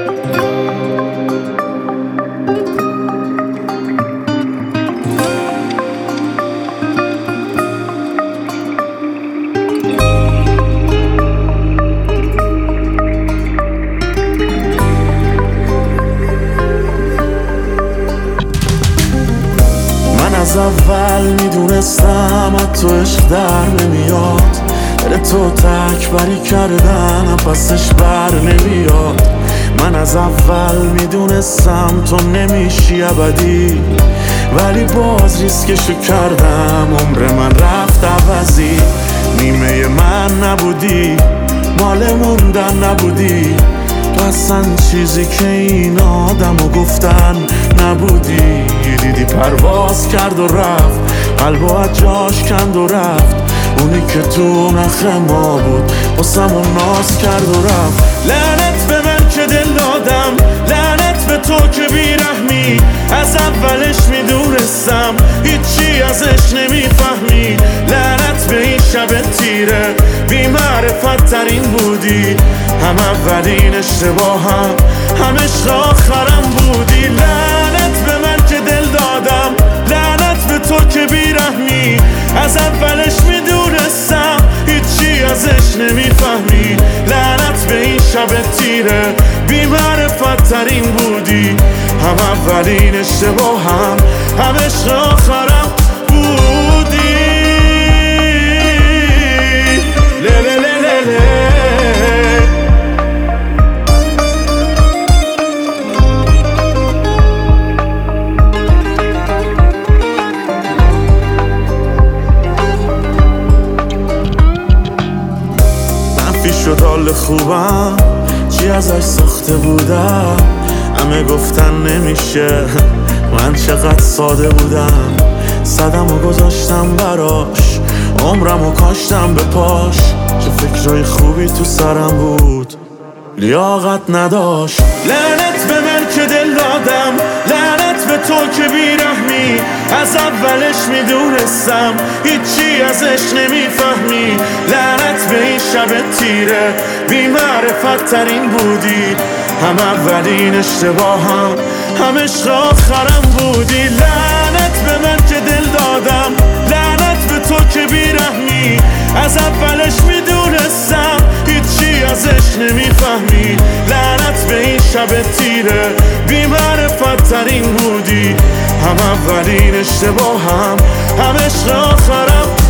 از اول میدونستم از تو عشق در نمیاد، دل تو تکبری کردن پسش بر نمیاد. من از اول میدونستم تو نمیشی ابدی، ولی باز ریسکشو کردم، عمر من رفت عوضی. نیمه من نبودی، مال موندن نبودی، تو اصلا چیزی که این آدمو گفتن نبودی. دیدی پرواز کرد و رفت، قلبو از جاش کند و رفت، اونی که تو نخ ما بود واسمون ناز کرد و رفت. لعنت به من که دل دادم، لعنت به تو که بیرحمی، از اولش میدونستم هیچی ازش نمیفهمی. لعنت به این شب تیره، بی معرفت ترین بودی، هم اولین اشتباهم هم عشق آخرم بودی. لعنت به من که دل دادم، لعنت به تو که بیرحمی، از اولش میدونستم هیچی ازش نمیفهمی. لعنت به این شب تیره، بی معرفت ترین بودی، هم اولین اشتباهم هم عشق آخرم بودی. شد حال خوبم، چی ازش ساخته بودم، همه گفتن نمیشه، من چقدر ساده بودم. صدم و گذاشتم براش، عمرم و کاشتم به پاش، چه فکرهای خوبی تو سرم بود لیاقت نداشت. لعنت به من که دل دادم، لعنت به تو که بیرحمی، از اولش میدونستم هیچی ازش نمیفهمی. لعنت به این شب تیره، بی معرفت ترین بودی، هم اولین اشتباهم هم عشق آخرم بودی. لعنت به من که دل دادم، لعنت به تو که بیرحمی، از اولش میدونستم هیچی ازش نمیفهمی. لعنت به این شب تیره، بی معرفت ترین بودی، هم اولین اشتباهم هم عشق آخرم